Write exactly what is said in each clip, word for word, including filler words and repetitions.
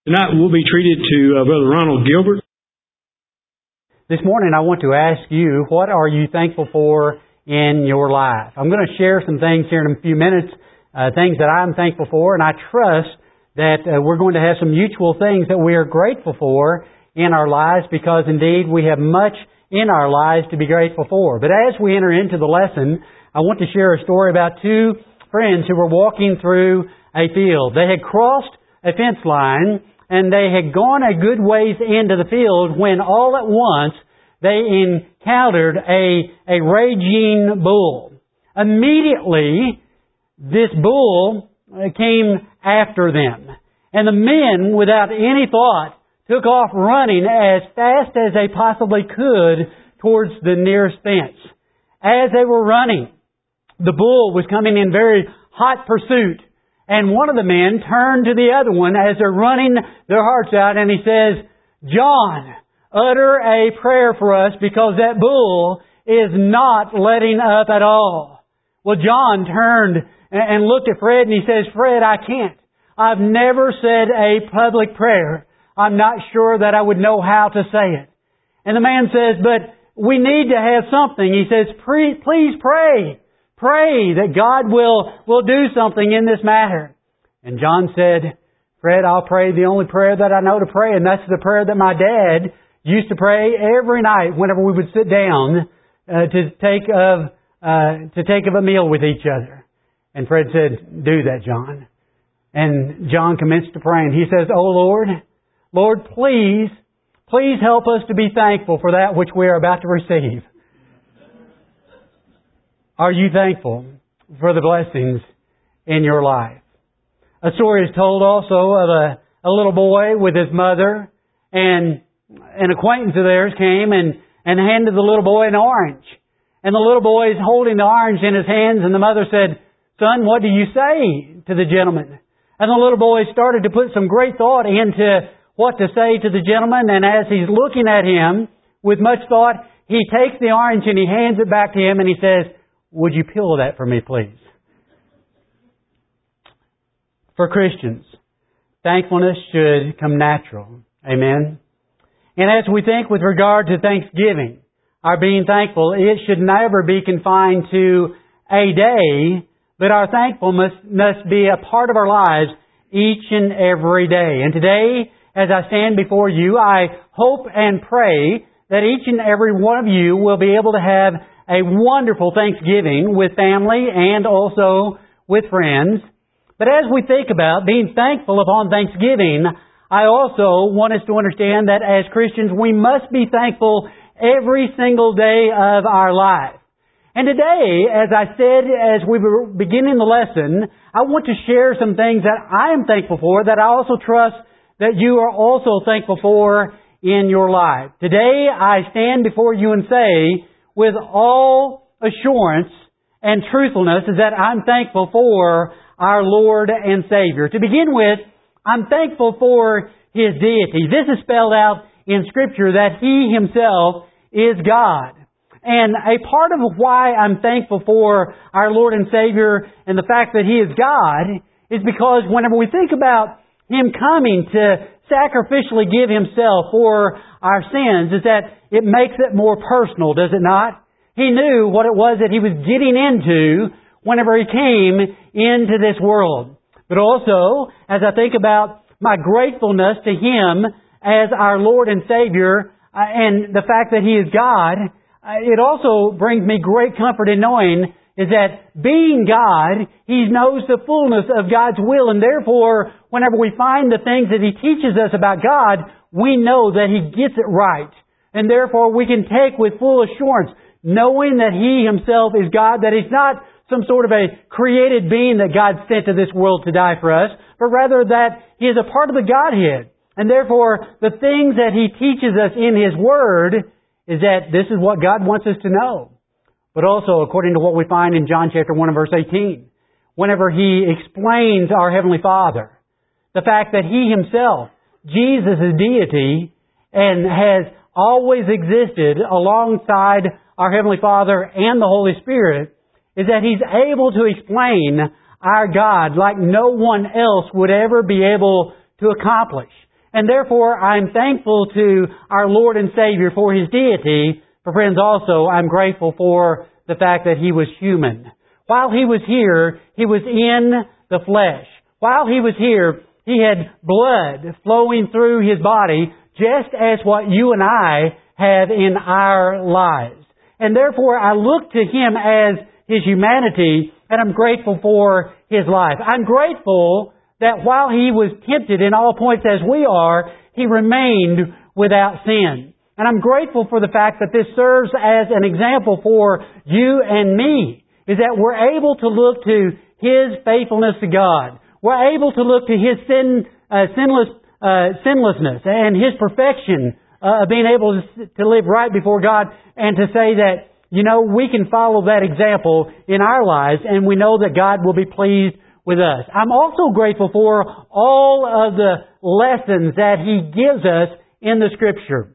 Tonight we'll be treated to uh, Brother Ronald Gilbert. This morning I want to ask you, what are you thankful for in your life? I'm going to share some things here in a few minutes, uh, things that I'm thankful for, and I trust that uh, we're going to have some mutual things that we are grateful for in our lives, because indeed we have much in our lives to be grateful for. But as we enter into the lesson, I want to share a story about two friends who were walking through a field. They had crossed a fence line, and they had gone a good ways into the field when all at once they encountered a, a raging bull. Immediately, this bull came after them. And the men, without any thought, took off running as fast as they possibly could towards the nearest fence. As they were running, the bull was coming in very hot pursuit. And one of the men turned to the other one as they're running their hearts out, and he says, "John, utter a prayer for us, because that bull is not letting up at all." Well, John turned and looked at Fred, and he says, "Fred, I can't. I've never said a public prayer. I'm not sure that I would know how to say it." And the man says, "But we need to have something." He says, "Please pray. Pray that God will, will do something in this matter." And John said, "Fred, I'll pray the only prayer that I know to pray, and that's the prayer that my dad used to pray every night whenever we would sit down uh, to take of uh, to take of a meal with each other." And Fred said, "Do that, John." And John commenced to pray, and he says, "Oh Lord, Lord, please, please help us to be thankful for that which we are about to receive." Are you thankful for the blessings in your life? A story is told also of a, a little boy with his mother, and an acquaintance of theirs came and, and handed the little boy an orange. And the little boy is holding the orange in his hands, and the mother said, "Son, what do you say to the gentleman?" And the little boy started to put some great thought into what to say to the gentleman, and as he's looking at him with much thought, he takes the orange and he hands it back to him, and he says, "Would you peel that for me, please?" For Christians, thankfulness should come natural. Amen. And as we think with regard to Thanksgiving, our being thankful, it should never be confined to a day, but our thankfulness must be a part of our lives each and every day. And today, as I stand before you, I hope and pray that each and every one of you will be able to have a wonderful Thanksgiving with family and also with friends. But as we think about being thankful upon Thanksgiving, I also want us to understand that as Christians, we must be thankful every single day of our life. And today, as I said as we were beginning the lesson, I want to share some things that I am thankful for, that I also trust that you are also thankful for in your life. Today, I stand before you and say, with all assurance and truthfulness, is that I'm thankful for our Lord and Savior. To begin with, I'm thankful for His deity. This is spelled out in Scripture that He Himself is God. And a part of why I'm thankful for our Lord and Savior and the fact that He is God is because whenever we think about Him coming to sacrificially give Himself for our sins, is that it makes it more personal, does it not? He knew what it was that He was getting into whenever He came into this world. But also, as I think about my gratefulness to Him as our Lord and Savior, uh, and the fact that He is God, uh, it also brings me great comfort in knowing is that being God, He knows the fullness of God's will, and therefore, whenever we find the things that He teaches us about God, we know that He gets it right. And therefore, we can take with full assurance, knowing that He Himself is God, that He's not some sort of a created being that God sent to this world to die for us, but rather that He is a part of the Godhead. And therefore, the things that He teaches us in His Word is that this is what God wants us to know. But also, according to what we find in John chapter one and verse eighteen, whenever He explains our Heavenly Father, the fact that He Himself, Jesus is deity, and has always existed alongside our Heavenly Father and the Holy Spirit, is that He's able to explain our God like no one else would ever be able to accomplish. And therefore, I'm thankful to our Lord and Savior for His deity. But friends, also, I'm grateful for the fact that He was human. While He was here, He was in the flesh. While He was here, He had blood flowing through His body, just as what you and I have in our lives. And therefore, I look to Him as His humanity, and I'm grateful for His life. I'm grateful that while He was tempted in all points as we are, He remained without sin. And I'm grateful for the fact that this serves as an example for you and me, is that we're able to look to His faithfulness to God. We're able to look to His sin, uh, sinless, uh, sinlessness and His perfection uh, of being able to, to live right before God, and to say that, you know, we can follow that example in our lives, and we know that God will be pleased with us. I'm also grateful for all of the lessons that He gives us in the Scripture.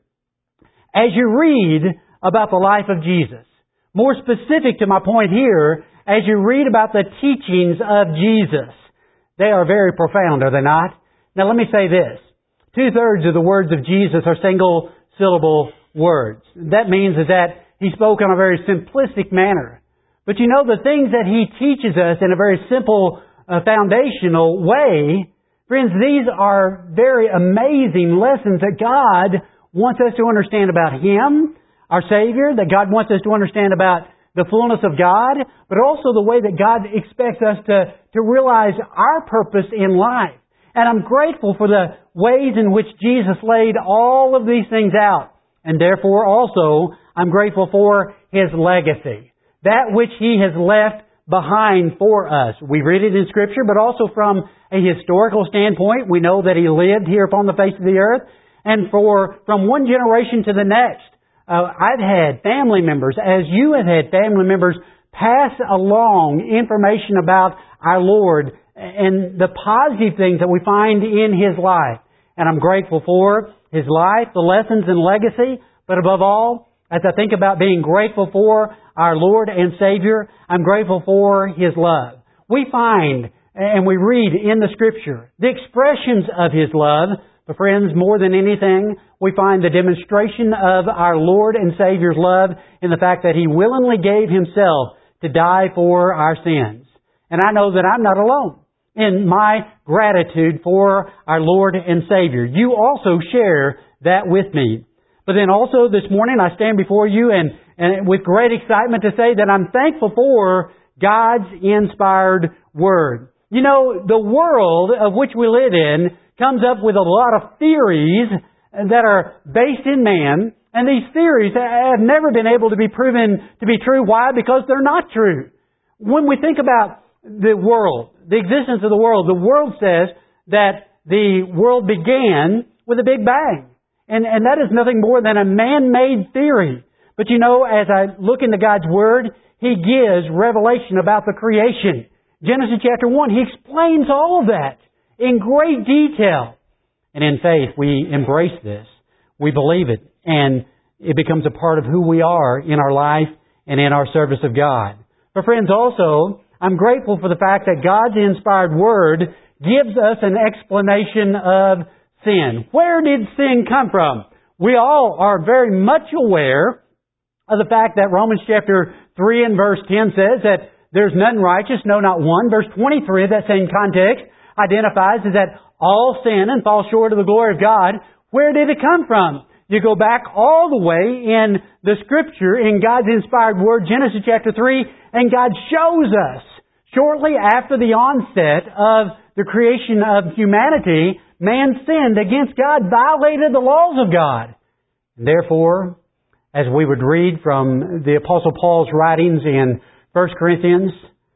As you read about the life of Jesus, more specific to my point here, as you read about the teachings of Jesus, they are very profound, are they not? Now let me say this. Two-thirds of the words of Jesus are single-syllable words. That means is that He spoke in a very simplistic manner. But you know, the things that He teaches us in a very simple, uh, foundational way, friends, these are very amazing lessons that God wants us to understand about Him, our Savior, that God wants us to understand about the fullness of God, but also the way that God expects us to, to realize our purpose in life. And I'm grateful for the ways in which Jesus laid all of these things out. And therefore also, I'm grateful for His legacy. That which He has left behind for us. We read it in Scripture, but also from a historical standpoint, we know that He lived here upon the face of the earth. And for from one generation to the next, uh, I've had family members, as you have had family members, pass along information about our Lord and the positive things that we find in His life. And I'm grateful for His life, the lessons and legacy, but above all, as I think about being grateful for our Lord and Savior, I'm grateful for His love. We find and we read in the Scripture the expressions of His love. But friends, more than anything, we find the demonstration of our Lord and Savior's love in the fact that He willingly gave Himself to die for our sins. And I know that I'm not alone in my gratitude for our Lord and Savior. You also share that with me. But then also this morning I stand before you and, and with great excitement to say that I'm thankful for God's inspired Word. You know, the world of which we live in comes up with a lot of theories that are based in man, and these theories have never been able to be proven to be true. Why? Because they're not true. When we think about the world, the existence of the world, the world says that the world began with a Big Bang. And, and that is nothing more than a man-made theory. But you know, as I look into God's Word, He gives revelation about the creation. Genesis chapter one, He explains all of that in great detail. And in faith, we embrace this. We believe it. And it becomes a part of who we are in our life and in our service of God. But friends, also, I'm grateful for the fact that God's inspired Word gives us an explanation of sin. Where did sin come from? We all are very much aware of the fact that Romans chapter three and verse ten says that there's none righteous, no, not one. Verse twenty-three of that same context identifies is that all sin and fall short of the glory of God. Where did it come from? You go back all the way in the Scripture, in God's inspired Word, Genesis chapter three, and God shows us, shortly after the onset of the creation of humanity, man sinned against God, violated the laws of God. And therefore, as we would read from the Apostle Paul's writings in First Corinthians,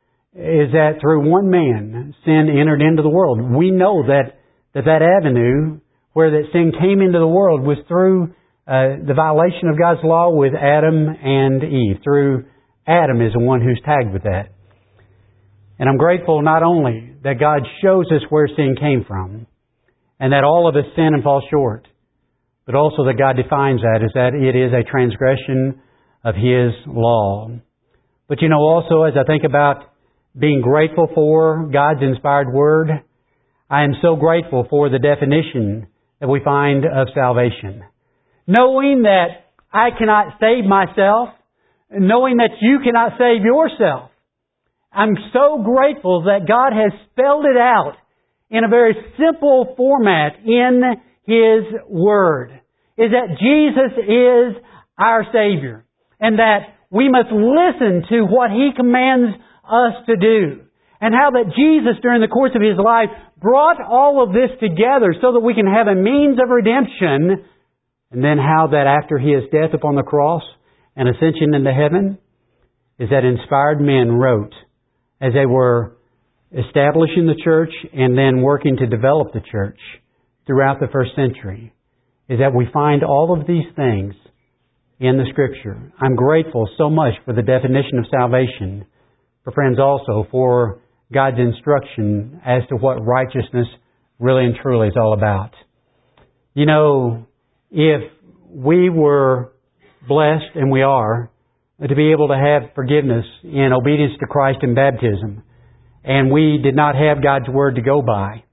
is that through one man, sin entered into the world. We know that that, that avenue where that sin came into the world was through uh, the violation of God's law with Adam and Eve. Through Adam is the one who's tagged with that. And I'm grateful not only that God shows us where sin came from, and that all of us sin and fall short, but also that God defines that as that it is a transgression of His law. But you know, also as I think about being grateful for God's inspired Word, I am so grateful for the definition that we find of salvation. Knowing that I cannot save myself, knowing that you cannot save yourself. I'm so grateful that God has spelled it out in a very simple format in His Word. Is that Jesus is our Savior. And that we must listen to what He commands us to do. And how that Jesus, during the course of His life, brought all of this together so that we can have a means of redemption. And then how that after His death upon the cross and ascension into heaven, is that inspired men wrote as they were establishing the church and then working to develop the church throughout the first century, is that we find all of these things in the Scripture. I'm grateful so much for the definition of salvation, for friends also for God's instruction as to what righteousness really and truly is all about. You know, if we were blessed, and we are, to be able to have forgiveness in obedience to Christ in baptism, and we did not have God's Word to go by,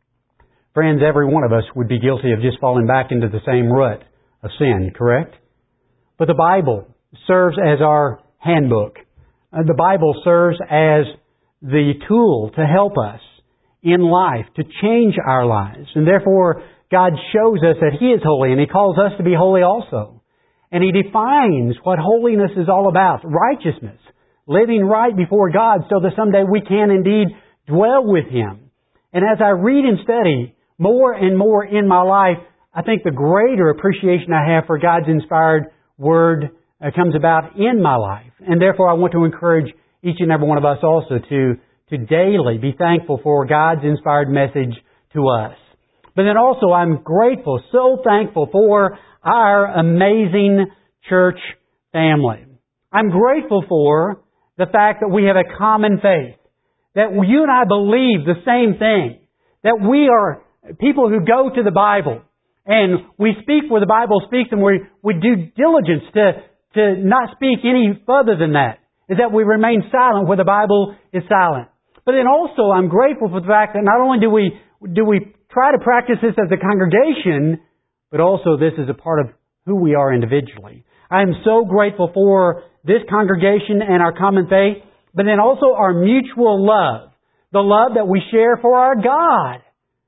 friends, every one of us would be guilty of just falling back into the same rut of sin, correct? But the Bible serves as our handbook. Uh, the Bible serves as the tool to help us in life, to change our lives. And therefore, God shows us that He is holy, and He calls us to be holy also. And He defines what holiness is all about. Righteousness. Living right before God so that someday we can indeed dwell with Him. And as I read and study more and more in my life, I think the greater appreciation I have for God's inspired Word uh, comes about in my life. And therefore I want to encourage each and every one of us also to, to daily be thankful for God's inspired message to us. But then also I'm grateful, so thankful for our amazing church family. I'm grateful for the fact that we have a common faith. That you and I believe the same thing. That we are people who go to the Bible. And we speak where the Bible speaks, and we, we do diligence to, to not speak any further than that. Is that we remain silent where the Bible is silent. But then also I'm grateful for the fact that not only do we, do we try to practice this as a congregation, but also this is a part of who we are individually. I am so grateful for this congregation and our common faith, but then also our mutual love. The love that we share for our God.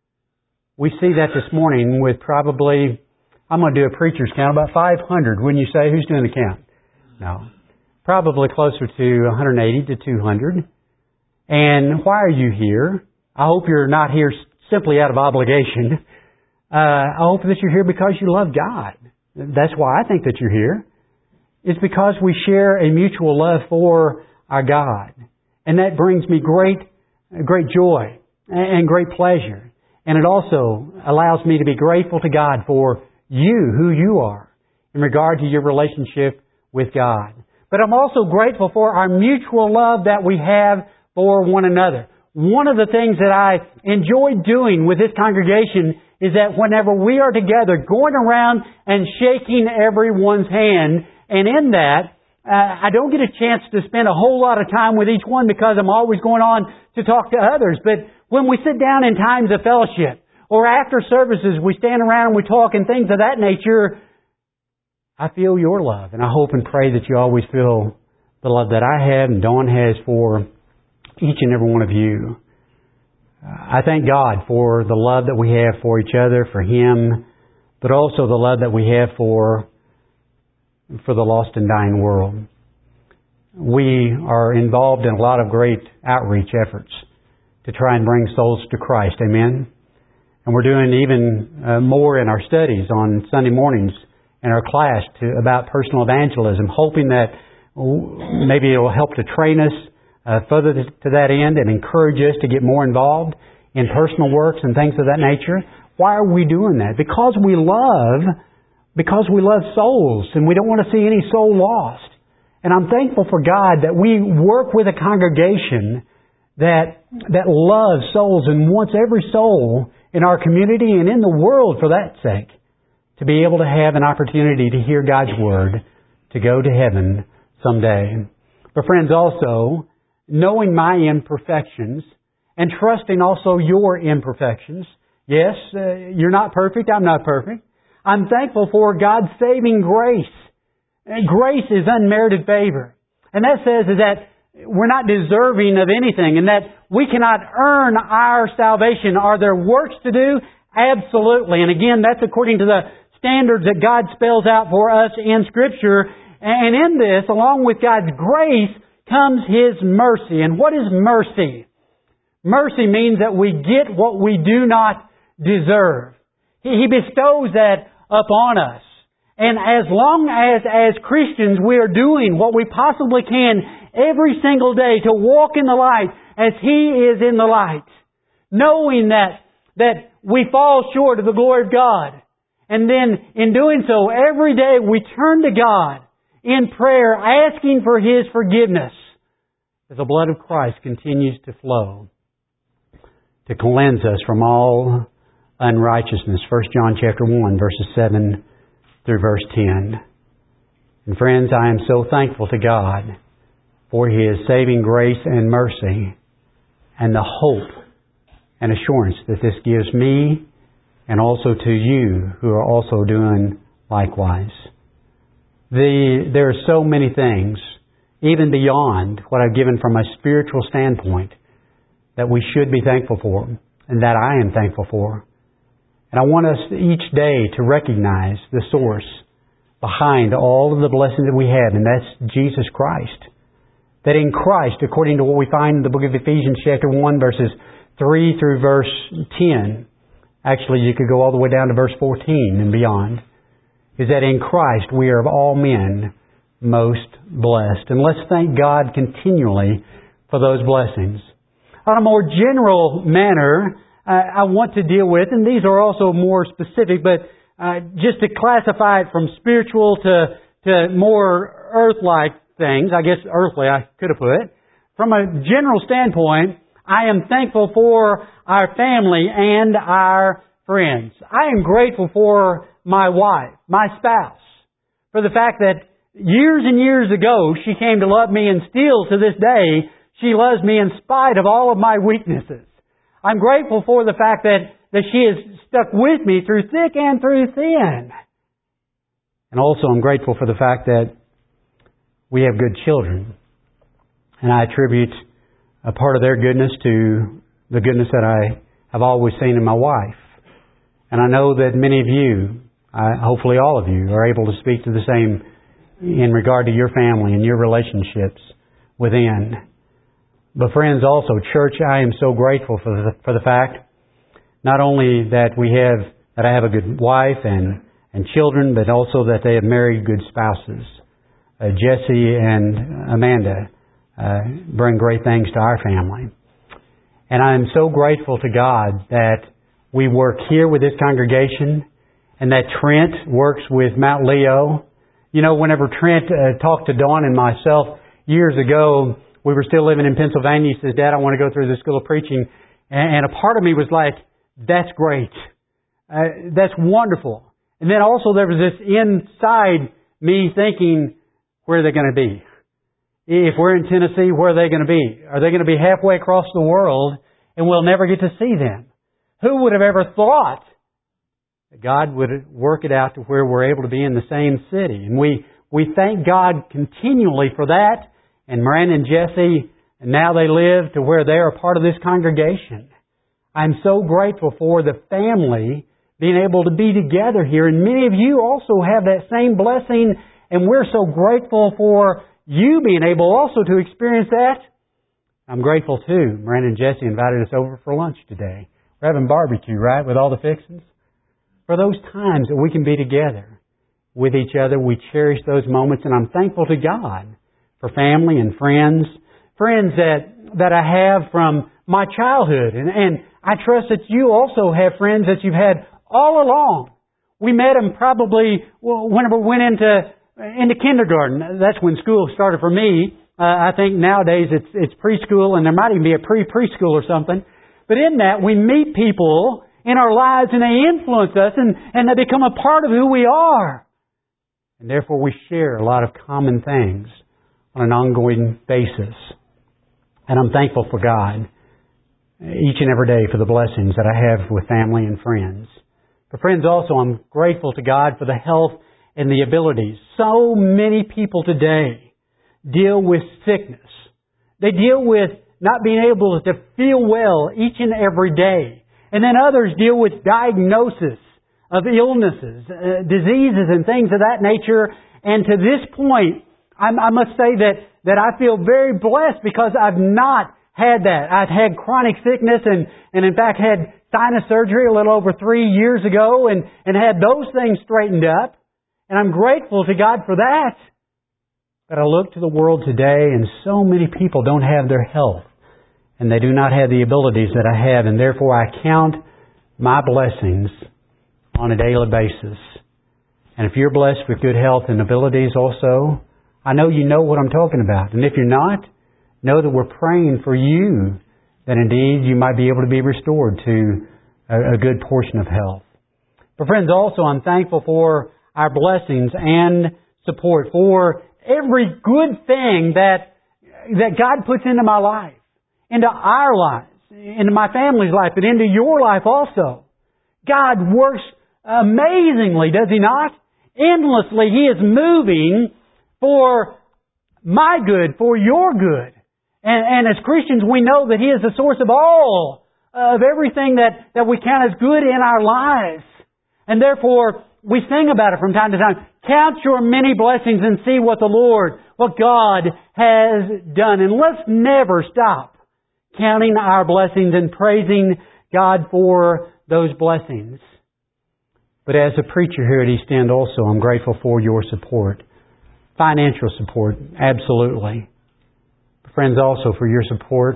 We see that this morning with probably, I'm going to do a preacher's count, about five hundred. Wouldn't you say? Who's doing the count? No. Probably closer to one hundred eighty to two hundred. And why are you here? I hope you're not here simply out of obligation. Uh, I hope that you're here because you love God. That's why I think that you're here. It's because we share a mutual love for our God. And that brings me great, great joy and great pleasure. And it also allows me to be grateful to God for you, who you are, in regard to your relationship with God. But I'm also grateful for our mutual love that we have for one another. One of the things that I enjoy doing with this congregation is that whenever we are together, going around and shaking everyone's hand, and in that, uh, I don't get a chance to spend a whole lot of time with each one because I'm always going on to talk to others. But when we sit down in times of fellowship, or after services, we stand around and we talk and things of that nature, I feel your love. And I hope and pray that you always feel the love that I have and Dawn has for each and every one of you. I thank God for the love that we have for each other, for Him, but also the love that we have for, for the lost and dying world. We are involved in a lot of great outreach efforts to try and bring souls to Christ. Amen? And we're doing even uh, more in our studies on Sunday mornings in our class to, about personal evangelism, hoping that maybe it will help to train us Uh, further to that end and encourage us to get more involved in personal works and things of that nature. Why are we doing that? Because we love, because we love souls and we don't want to see any soul lost. And I'm thankful for God that we work with a congregation that, that loves souls and wants every soul in our community and in the world for that sake to be able to have an opportunity to hear God's Word, to go to heaven someday. But friends, also, knowing my imperfections and trusting also your imperfections Yes, uh, you're not perfect. I'm not perfect. I'm thankful for God's saving grace. And grace is unmerited favor. And that says is that we're not deserving of anything and that we cannot earn our salvation. Are there works to do? Absolutely. And again, that's according to the standards that God spells out for us in Scripture. And in this, along with God's grace, comes His mercy. And what is mercy? Mercy means that we get what we do not deserve. He bestows that upon us. And as long as, as Christians, we are doing what we possibly can every single day to walk in the light as He is in the light, knowing that, that we fall short of the glory of God. And then in doing so, every day we turn to God in prayer, asking for His forgiveness, as the blood of Christ continues to flow to cleanse us from all unrighteousness. First John chapter one, verses seven through verse ten. And friends, I am so thankful to God for His saving grace and mercy and the hope and assurance that this gives me and also to you who are also doing likewise. The, there are so many things, even beyond what I've given from a spiritual standpoint, that we should be thankful for and that I am thankful for. And I want us each day to recognize the source behind all of the blessings that we have, and that's Jesus Christ. That in Christ, according to what we find in the book of Ephesians chapter one, verses three through verse ten, actually you could go all the way down to verse fourteen and beyond, is that in Christ we are of all men most blessed. And let's thank God continually for those blessings. On a more general manner, Uh, I want to deal with, and these are also more specific, but uh, just to classify it from spiritual to, to more earth-like things, I guess earthly I could have put. From a general standpoint, I am thankful for our family and our friends. I am grateful for my wife, my spouse, for the fact that years and years ago she came to love me, and still to this day she loves me in spite of all of my weaknesses. I'm grateful for the fact that, that she has stuck with me through thick and through thin. And also I'm grateful for the fact that we have good children. And I attribute a part of their goodness to the goodness that I have always seen in my wife. And I know that many of you, uh, hopefully all of you, are able to speak to the same in regard to your family and your relationships within. But friends, also, church, I am so grateful for the, for the fact, not only that we have, that I have a good wife and, and children, but also that they have married good spouses. Uh, Jesse and Amanda uh, bring great things to our family. And I am so grateful to God that we work here with this congregation and that Trent works with Mount Leo. You know, whenever Trent uh, talked to Dawn and myself years ago, we were still living in Pennsylvania. He says, Dad, I want to go through the school of preaching. And a part of me was like, that's great. Uh, that's wonderful. And then also there was this inside me thinking, where are they going to be? If we're in Tennessee, where are they going to be? Are they going to be halfway across the world and we'll never get to see them? Who would have ever thought that God would work it out to where we're able to be in the same city? And we, we thank God continually for that. And Miranda and Jesse, and now they live to where they are part of this congregation. I'm so grateful for the family being able to be together here. And many of you also have that same blessing. And we're so grateful for you being able also to experience that. I'm grateful too. Miranda and Jesse invited us over for lunch today. We're having barbecue, right, with all the fixings? For those times that we can be together with each other, we cherish those moments. And I'm thankful to God for family and friends, friends that, that I have from my childhood. And, and I trust that you also have friends that you've had all along. We met them probably whenever we went into, into kindergarten. That's when school started for me. Uh, I think nowadays it's, it's preschool, and there might even be a pre-preschool or something. But in that, we meet people in our lives and they influence us and, and they become a part of who we are. And therefore we share a lot of common things on an ongoing basis. And I'm thankful for God. each and every day for the blessings that I have with family and friends. But friends, also I'm grateful to God for the health and the abilities. So many people today deal with sickness. They deal with not being able to feel well each and every day. And then others deal with diagnosis of illnesses, uh, diseases and things of that nature. And to this point, I'm, I must say that, that I feel very blessed because I've not had that. I've had chronic sickness and, and in fact had sinus surgery a little over three years ago and, and had those things straightened up. And I'm grateful to God for that. But I look to the world today and so many people don't have their health. And they do not have the abilities that I have. And therefore I count my blessings on a daily basis. And if you're blessed with good health and abilities also, I know you know what I'm talking about. And if you're not, know that we're praying for you that indeed you might be able to be restored to a, a good portion of health. But friends, also I'm thankful for our blessings and support, for every good thing that that God puts into my life, into our lives, into my family's life, but into your life also. God works amazingly, does He not? Endlessly, He is moving for my good, for your good. And, and as Christians, we know that He is the source of all, of everything that, that we count as good in our lives. And therefore, we sing about it from time to time. Count your many blessings and see what the Lord, what God has done. And let's never stop counting our blessings and praising God for those blessings. But as a preacher here at East End also, I'm grateful for your support. Financial support, absolutely. But friends, also for your support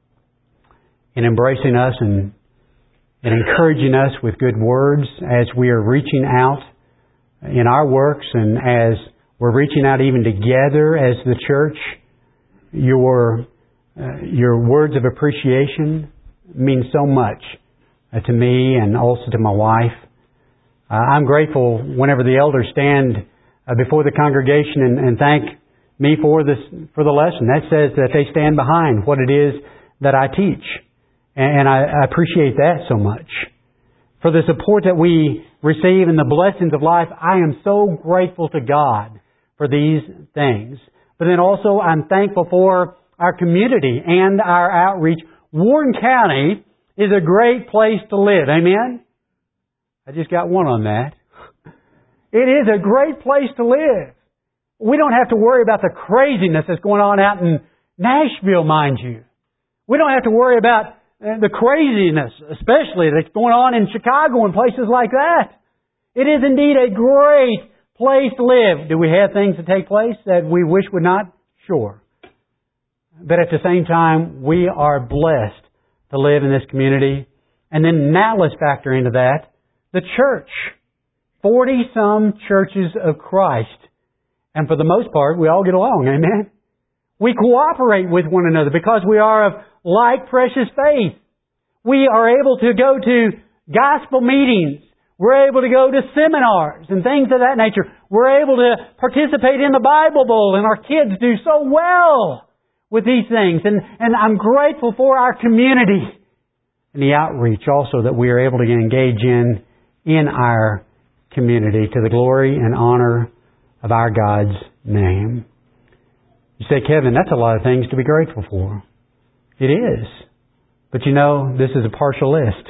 in embracing us and, and encouraging us with good words as we are reaching out in our works and as we're reaching out even together as the church. Your, uh, your words of appreciation mean so much uh, to me and also to my wife. Uh, I'm grateful whenever the elders stand uh, before the congregation and, and thank me for this for the lesson. That says that they stand behind what it is that I teach. And, and I, I appreciate that so much. For the support that we receive and the blessings of life, I am so grateful to God for these things. But then also I'm thankful for our community and our outreach. Warren County is a great place to live. Amen? I just got one on that. It is a great place to live. We don't have to worry about the craziness that's going on out in Nashville, mind you. We don't have to worry about the craziness, especially that's going on in Chicago and places like that. It is indeed a great place to live. Do we have things that take place that we wish would not? Sure. But at the same time, we are blessed to live in this community. And then now let's factor into that the church. Forty-some churches of Christ. And for the most part, we all get along. Amen? We cooperate with one another because we are of like precious faith. We are able to go to gospel meetings. We're able to go to seminars and things of that nature. We're able to participate in the Bible Bowl, and our kids do so well with these things. And, and I'm grateful for our community and the outreach also that we are able to engage in in our community to the glory and honor of our God's name. You say, Kevin, that's a lot of things to be grateful for. It is. But you know, this is a partial list.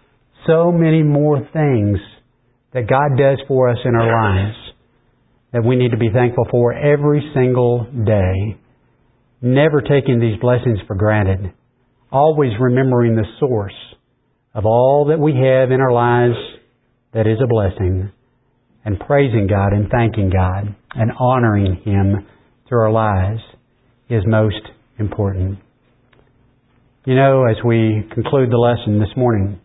So many more things that God does for us in our lives that we need to be thankful for every single day. Never taking these blessings for granted. Always remembering the source of all that we have in our lives that is a blessing. And praising God and thanking God and honoring Him through our lives is most important. You know, as we conclude the lesson this morning,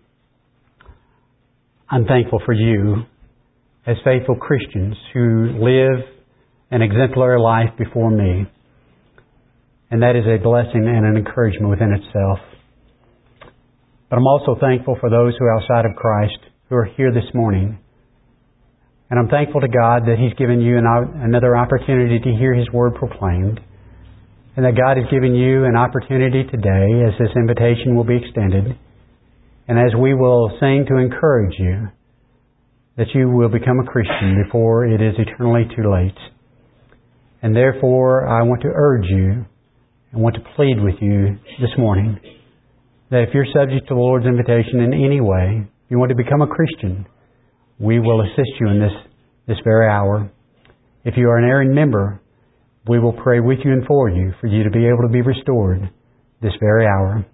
I'm thankful for you as faithful Christians who live an exemplary life before me. And that is a blessing and an encouragement within itself. But I'm also thankful for those who are outside of Christ who are here this morning. And I'm thankful to God that He's given you an, another opportunity to hear His Word proclaimed. and that God has given you an opportunity today as this invitation will be extended, and as we will sing to encourage you, that you will become a Christian before it is eternally too late. And therefore, I want to urge you and want to plead with you this morning that if you're subject to the Lord's invitation in any way, if you want to become a Christian, we will assist you in this, this very hour. If you are an erring member, we will pray with you and for you, for you to be able to be restored this very hour.